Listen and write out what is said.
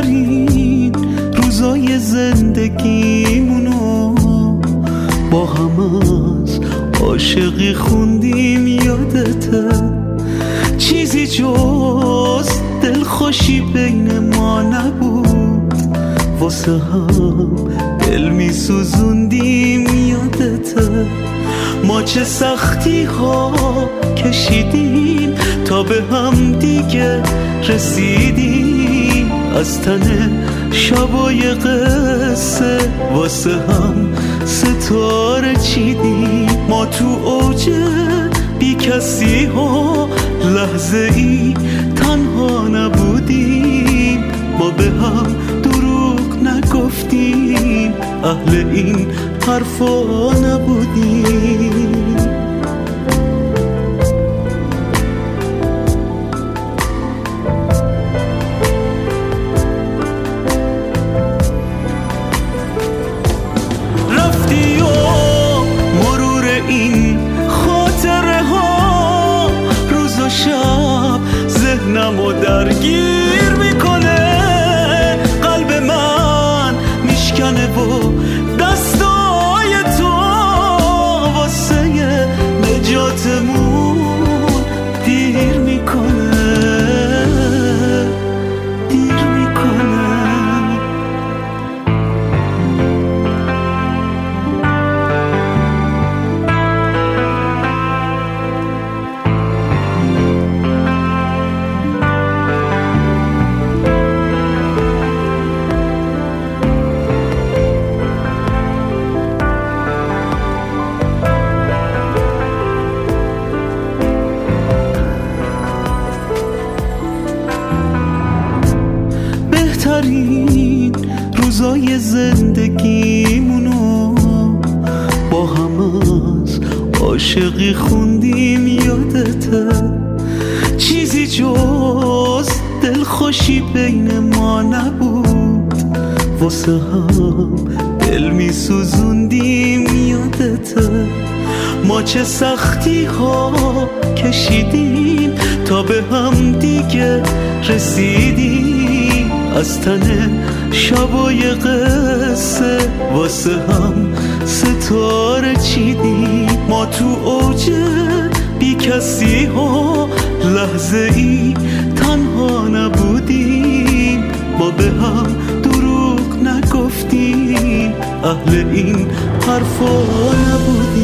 بهترین روزای زندگیمونو با هم از عاشقی خوندیم. یادته چیزی جز دلخوشی بین ما نبود، واسه هم دل می سوزوندیم. یادته ما چه سختی ها کشیدیم تا به هم دیگه رسیدیم. از تن شبای قصه واسه هم ستاره چیدیم. ما تو اوج بی کسی ها لحظه ای تنها نبودیم. ما به هم دروغ نگفتیم، اهل این حرفا نبودیم. رفتی و مرور این خاطره ها روز و شب ذهنمو درگیر میکنه. قلب من میشکنه و دستای تو واسه نجاتمون دیر میکنه، دیر میکنه. بهترین روزای زندگیمونو با هم از عاشقی خوندیم. یادته چیزی جز دلخوشی بین ما نبود، واسه هم دل می سوزوندیم. یادته ما چه سختی ها کشیدیم تا به هم دیگه رسیدیم. از تن شبای قصه واسه هم ستاره چیدیم. ما تو اوج بی کسی ها لحظه ای تنها نبودیم. ما به هم دروغ نگفتیم، اهل این حرفا نبودیم.